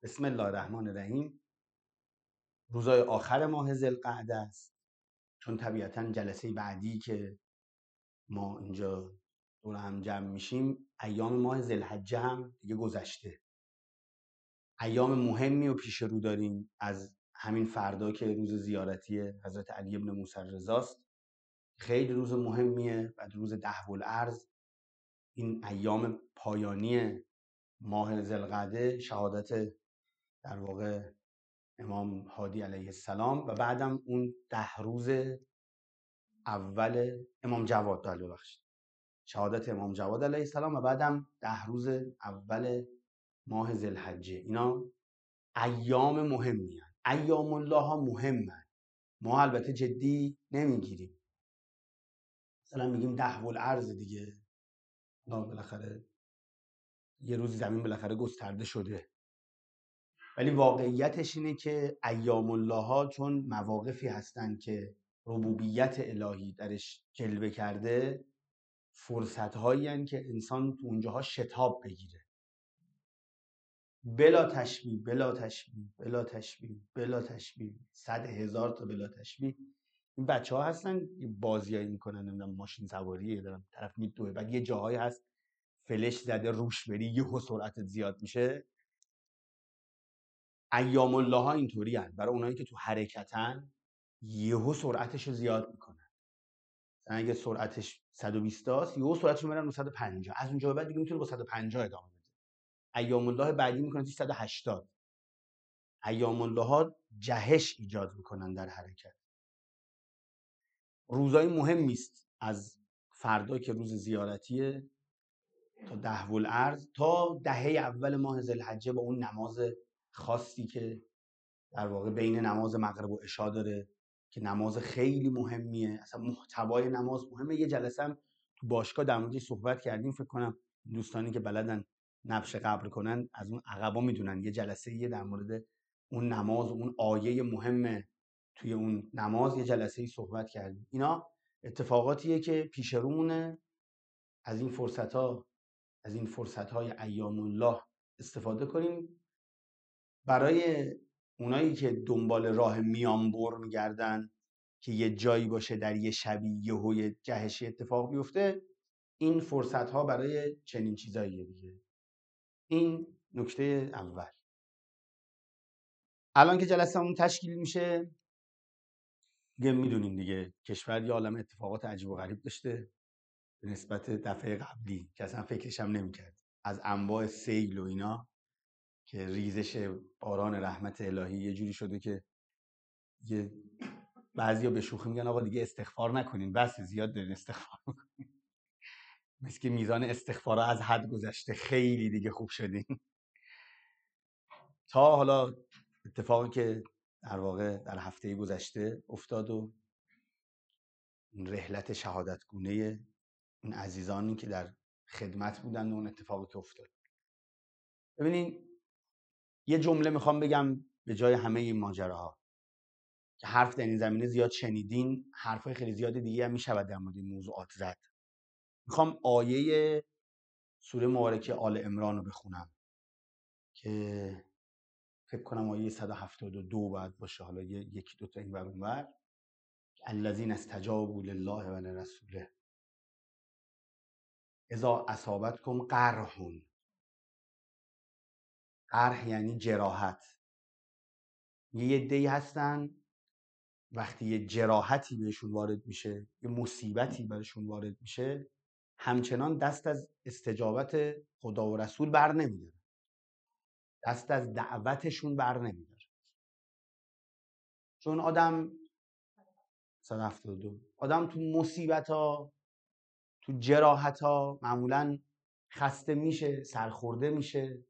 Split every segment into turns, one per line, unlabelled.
بسم الله الرحمن الرحیم. روزای آخر ماه ذوالقعده است، چون طبیعتاً جلسه بعدی که ما اینجا دور هم جمع میشیم ایام ماه ذوالحجه هم دیگه گذشته. ایام مهمی و پیش رو داریم. از همین فردا که روز زیارتی حضرت علی بن موسی رضاست، خیلی روز مهمیه. بعد روز دهوالارض، این ایام پایانی ماه ذوالقعده، شهادت در واقع امام هادی علیه السلام و بعدم اون 10 روز اول امام جواد، ببخشید، شهادت امام جواد علیه السلام و بعدم 10 روز اول ماه ذوالحجه. اینا ایام مهمی هستند. ایام الله ها مهمن. ما البته جدی نمیگیریم، مثلا میگیم دهوالارض دیگه، بالاخره یه روز زمین بالاخره گسترده شده. ولی واقعیتش اینه که ایام الله ها چون مواقفی هستن که ربوبیت الهی درش جلوه کرده، فرصت هایی هستن که انسان تو اونجاها شتاب بگیره، بلا تشبیه بلا تشبیه بلا تشبیه بلا تشبیه، 100,000 تا بلا تشبیه. این بچه ها هستن بازیایی میکنن، نمیدونم ماشین سواری دارن، طرف میدوه، بعد یه جاهایی هست فلش زده روش بری یهو سرعتت زیاد میشه. ایام الله ها اینطوری هستن. برای اونایی که تو حرکتن یهو سرعتش رو زیاد میکنن. مثلا اگه سرعتش 120 است، یهو سرعتش رو میبرن رو 150. از اونجا به بعد دیگه میتونه با 150 ادامه بده. ایام الله بعدی میکنن 180. ایام الله ها جهش ایجاد میکنن در حرکت. روزای مهمی است، از فردا که روز زیارتیه تا دهوالارض، تا دهه اول ماه ذوالحجه با اون نماز خاصی که در واقع بین نماز مغرب و عشا داره که نماز خیلی مهمیه. اصلا محتوای نماز مهمه. یه جلسه هم تو باشگاه در موردش صحبت کردیم، فکر کنم دوستانی که بلدن نبش قبر کنن از اون عقبا میدونن. یه جلسه در مورد اون نماز و اون آیه مهمه توی اون نماز یه جلسه صحبت کردیم. اینا اتفاقاتیه که پیش رومونه. از این فرصت‌های ایام الله استفاده کنیم. برای اونایی که دنبال راه میانبر میگردن که یه جایی باشه در یه شبی یهو یه جهشی اتفاق بیفته، این فرصت‌ها برای چنین چیزاییه دیگه. این نکته اول. الان که جلسه‌مون تشکیل میشه دیگه میدونیم دیگه کشور یه عالم اتفاقات عجیب و غریب داشته به نسبت دفعه قبلی که اصلا فکرش هم نمی‌کرد. از انواع سیل و اینا که ریزش باران رحمت الهی یه جوری شده که یه بعضیا به شوخی میگن آقا دیگه استغفار نکنین، بس زیاد دارین استغفار میکنین. مثل که میزان استغفارا از حد گذشته، خیلی دیگه خوب شدین. تا حالا اتفاقی که در واقع در هفته گذشته افتاد و این رحلت شهادتگونه این عزیزانی که در خدمت بودن و اون اتفاقی که افتاد. ببینین یه جمله میخوام بگم به جای همه این ماجراها که حرف در این زمینه زیاد شنیدین، حرفای خیلی زیاد دیگه هم میشود در مورد این موضوعات زد. میخوام آیه سوره مبارکه آل عمران رو بخونم که فکر کنم آیه 172 باید باشه، حالا یکی دو تا این ور اون ور. الذین استجابوا لله و لرسوله اذا اصابتکم قرح. قرح یعنی جراحت. یه عده‌ای هستن وقتی یه جراحتی بهشون وارد میشه، یه مصیبتی برشون وارد میشه، همچنان دست از استجابت خدا و رسول بر نمیداره، دست از دعوتشون بر نمیداره. چون آدم 172 آدم تو مصیبت ها، تو جراحت ها معمولا خسته میشه، سرخورده میشه،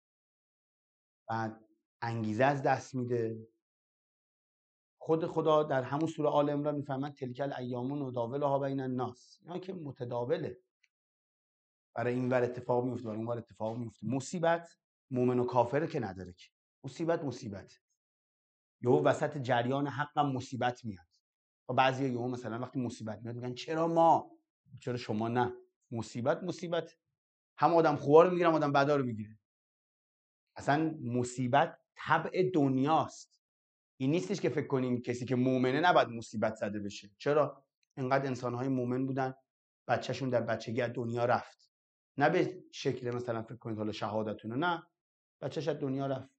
بعد انگیزه از دست میده. خود خدا در همون سوره آل عمران میفرماد تلک الایام نداولها بین الناس. اینا که متداوله، برای این ور اتفاق میفته برای اون ور اتفاق میفته. مصیبت مومن و کافر که نداره که، مصیبت یهو وسط جریان حقم مصیبت میاد. و بعضیا یهو مثلا وقتی مصیبت میاد میگن چرا شما نه. مصیبت هم آدم خوبا رو میگیره هم آدم بدا رو میگیره. اصلا مصیبت طبع دنیاست. این نیستش که فکر کنیم کسی که مؤمنه نباید مصیبت زده بشه. چرا؟ اینقدر انسان‌های مؤمن بودن بچه‌شون در بچگی از دنیا رفت، نه به شکل مثلا فکر کنید حالا شهادتونه، نه، بچه‌ش از دنیا رفت.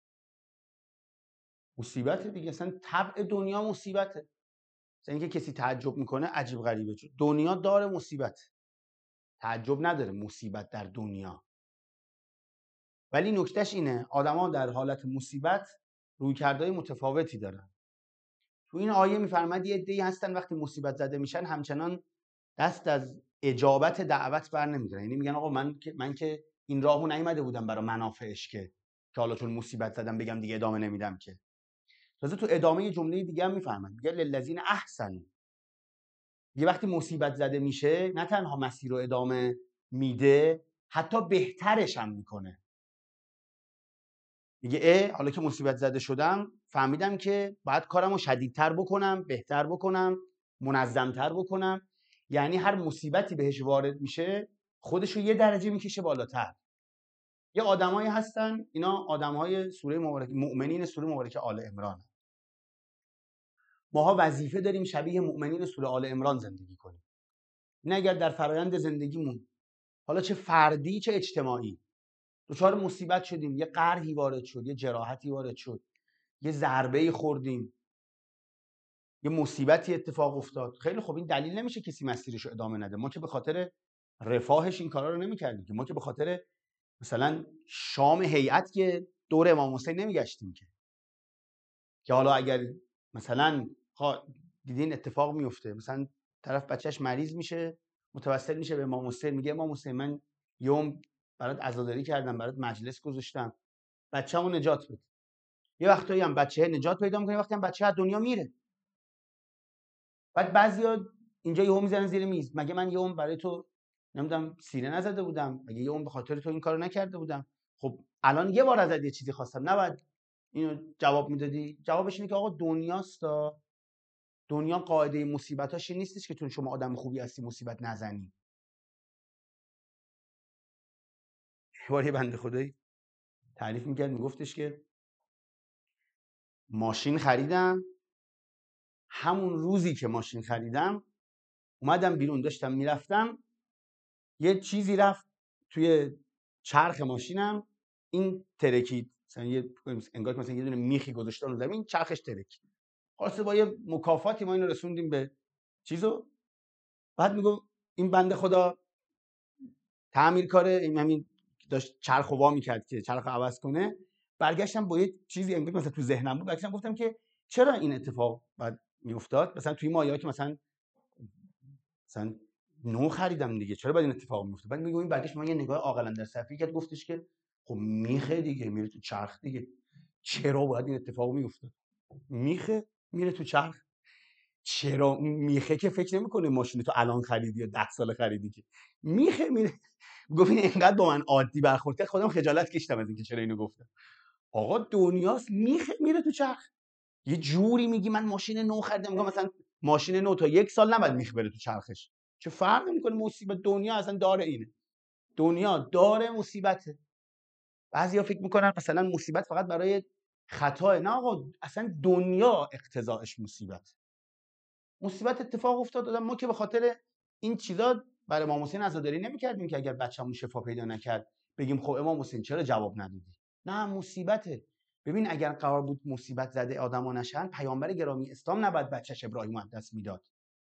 مصیبت دیگه، اصلا طبع دنیا مصیبته. مثلا اینکه کسی تعجب میکنه عجیب غریبه، چون دنیا داره مصیبت، تعجب نداره مصیبت در دنیا. ولی نکتهش اینه آدما در حالت مصیبت رویکردهای متفاوتی دارن. تو این آیه میفرماد یه عده‌ای هستن وقتی مصیبت زده میشن همچنان دست از اجابت دعوت بر نمیدارن. یعنی میگن آقا من که این راهو نیومده بودم برای منافعش که حالا چون مصیبت زدم بگم دیگه ادامه نمیدم که. تازه تو ادامه جمله دیگه هم میفرماد، میگه للذین احسنوا. یه وقتی مصیبت زده میشه نه تنها مسیر رو ادامه میده، حتی بهترش هم میکنه. میگه حالا که مصیبت زده شدم فهمیدم که باید کارمو شدیدتر بکنم، بهتر بکنم، منظمتر بکنم. یعنی هر مصیبتی بهش وارد میشه خودشو یه درجه میکشه بالاتر. یه آدمایی هستن، اینا آدمهای سوره مبارکه مؤمنین سوره مبارکه آل عمران. ماها وظیفه داریم شبیه مؤمنین سوره آل عمران زندگی کنیم. این اگر در فرایند زندگیمون حالا چه فردی چه اجتماعی دچار مصیبت شدیم، یه قرحی وارد شد، یه جراحتی وارد شد، یه ضربه‌ای خوردیم، یه مصیبتی اتفاق افتاد، خیلی خوب، این دلیل نمیشه کسی مسیرش رو ادامه نده. ما که به خاطر رفاهش این کارا رو نمی‌کردیم که، ما که به خاطر مثلا شام هیئت که دور امام حسین نمیگشتیم که حالا اگر مثلا دیدین اتفاق میفته، مثلا طرف بچهش مریض میشه متوسل میشه به امام حسین، میگه امام حسین من یوم برات عزاداری کردم، برات مجلس گذاشتم، بچه‌مو نجات بده. یه وقتایی هم بچه نجات پیدا میکنه، وقتی هم بچه از دنیا میره. بعد بعضیا اینجا یهو میزنن زیر میز، مگه من یوم برای تو نمیدونم سینه نزده بودم؟ مگه یوم به خاطر تو این کارو نکرده بودم؟ خب الان یه بار ازت یه چیزی خواستم، نباید اینو جواب میدادی؟ جوابش اینه که آقا دنیاست. دنیا قاعده مصیبتاش این نیستش که چون شما آدم خوبی هستی مصیبت نزنی. یه بنده خدایی تعریف میکرد، میگفتش که ماشین خریدم، همون روزی که ماشین خریدم اومدم بیرون داشتم میرفتم، یه چیزی رفت توی چرخ ماشینم، این ترکید، مثلا انگار مثلا یه دونه میخی گذاشتن رو زمین، چرخش ترکید. خلاصه با یه مکافاتی ما اینو رسوندیم به چیزو. بعد میگم این بنده خدا تعمیر کاره، این همین داشت چرخو وا میکرد که چرخو عوض کنه، برگشتم با یه چیزی انگار مثلا تو ذهنم بود، برگشتم گفتم که چرا این اتفاق بعد میافتاد؟ مثلا توی مایا که مثلا نو خریدم دیگه، چرا باید این اتفاق میفته؟ بعد میگم این بعدش ما یه نگاه عاقلانه در صفحه کرد، گفتش که خب میخه دیگه میره تو چرخ دیگه، چرا باید این اتفاق میفته؟ میخه میره تو چرخ، چرا میخه که فکر نمیکنه ماشین تو الان خریدی یا 10 سال خریدی که میخه میره. گفت این اینقدر با من عادی برخورد کرد خودم خجالت کشیدم از اینکه چرا اینو گفتم. آقا دنیاست، میخه میره تو چرخ. یه جوری میگی من ماشین نو خریدم، میگم مثلا ماشین نو تا 1 سال نباید میخ بره تو چرخش، چه فرق میکنه؟ مصیبت دنیا اصلا داره اینه، دنیا داره مصیبته. بعضیا فکر میکنن مثلا مصیبت فقط برای خطا، نه آقا، اصلا دنیا اقتضاعش مصیبت اتفاق افتاد دادم. ما که به خاطر این چیزا برای امام حسین عزاداری نمیکردیم که اگر بچه‌مون شفا پیدا نکرد بگیم خب امام حسین چرا جواب ندادی؟ نه، مصیبته. ببین اگر قرار بود مصیبت زده آدما نشن، پیامبر گرامی اسلام نباید بچه‌ش ابراهیم از دست میداد.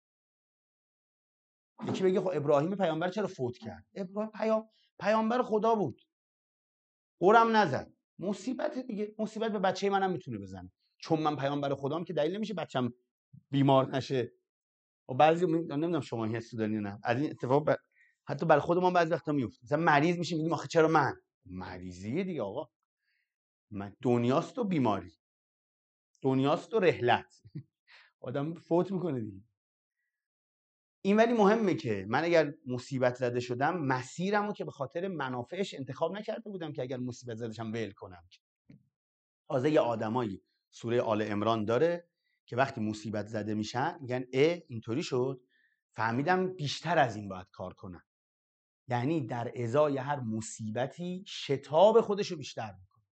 یکی بگه خب ابراهیم پیامبر چرا فوت کرد؟ ابراهیم پیامبر خدا بود، قرم نزد. مصیبت دیگه، مصیبت به بچه منم میتونه بزنه، چون من پیامبر خدام که دلیل نمیشه بچم بیمار نشه. و بعضی نمیدونم شما حس دارین نه، از این اتفاق حتی برای خودمون بعضی وقتا میفته، مثلا مریض میشیم میگیم آخه چرا من؟ مریضیه دیگه آقا، من دنیاست و بیماری، دنیاست و رحلت، آدم فوت میکنه دیگه. این ولی مهمه که من اگر مصیبت زده شدم مسیرمو که به خاطر منافعش انتخاب نکرده بودم که اگر مصیبت زده شدم ول کنم. تازه یه آدمایی سوره آل عمران داره که وقتی مصیبت زده میشن میگن اینطوری شد فهمیدم بیشتر از این باید کار کنم. یعنی در ازای هر مصیبتی شتاب خودش رو بیشتر میکنه.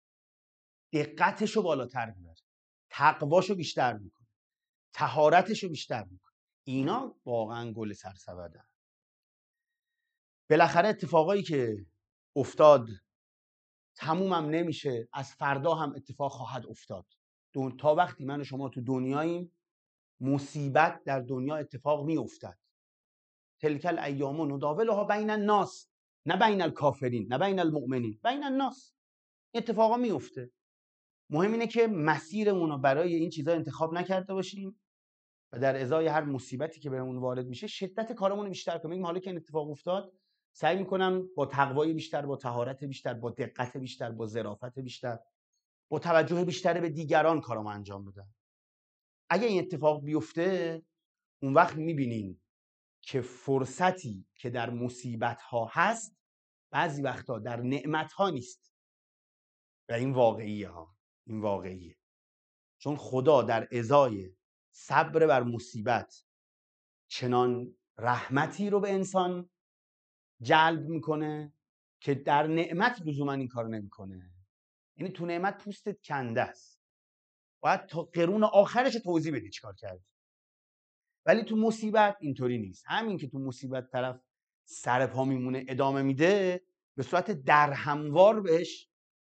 دقتشو بالاتر میبره، تقواشو بیشتر میکنه، طهارتشو بیشتر میکنه. اینا واقعا گل سرسبدن. بالاخره اتفاقایی که افتاد تمومم نمیشه، از فردا هم اتفاق خواهد افتاد. تا وقتی من و شما تو دنیاییم مصیبت در دنیا اتفاق میافتد. تلک الایام نداولها بین الناس، نه بین الکافرین نه بین المؤمنین، بین الناس اتفاقا میفته. مهم اینه که مسیرمون رو برای این چیزا انتخاب نکرده باشیم و در ازای هر مصیبتی که بهمون وارد میشه شدت کارمون رو بیشتر کنیم. میگم حالا که این اتفاق افتاد سعی میکنم با تقوای بیشتر، با طهارت بیشتر، با دقت بیشتر، با ظرافت بیشتر، با توجه بیشتر به دیگران کارامو انجام بدم. اگه این اتفاق بیفته اون وقت میبینین که فرصتی که در مصیبت ها هست بعضی وقتا در نعمت ها نیست. و این واقعیه ها، این واقعیه. چون خدا در ازای صبر بر مصیبت چنان رحمتی رو به انسان جلب میکنه که در نعمت لزوما این کار نمیکنه. یعنی تو نعمت پوستت کنده است، باید تا قرون آخرش توضیح بدی چیکار کردی. ولی تو مصیبت اینطوری نیست. همین که تو مصیبت طرف سر پا میمونه ادامه میده، به صورت درهموار بهش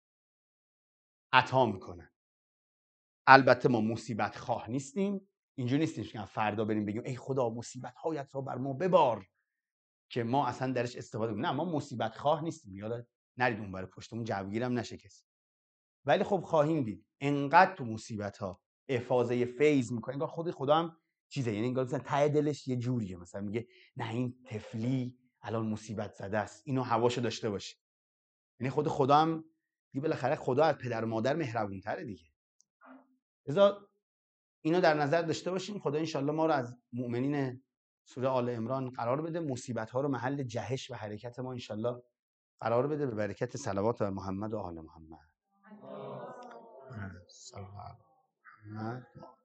عطا میکنه. البته ما مصیبت خواه نیستیم، اینجوری نیستیم که فردا بریم بگیم ای خدا مصیبت هایت را بر ما ببار که ما اصلا درش استفاده کنیم. نه، ما مصیبت خواه نیستیم، یالا نرید اون برای پشتمون جوگیرم نشه کسی. ولی خب خواهیم دید انقدر تو مصیبت ها افاضه فیض میکنه انگار خود خدا هم چیزه. یعنی انگار مثلا ته دلش یه جوریه، مثلا میگه نه این طفلی الان مصیبت زده است، اینو هواشو داشته باشه. یعنی خود خدا هم دیگه بالاخره خدا از پدر و مادر مهربون تره دیگه. لذا اینو در نظر داشته باشیم. خدا انشالله ما رو از مؤمنین سوره آل عمران قرار بده، مصیبت ها رو محل جهش و حرکت ما انشالله قرار بده، به برکت صلوات بر محمد و آل محمد. صلی الله علیه و محمد.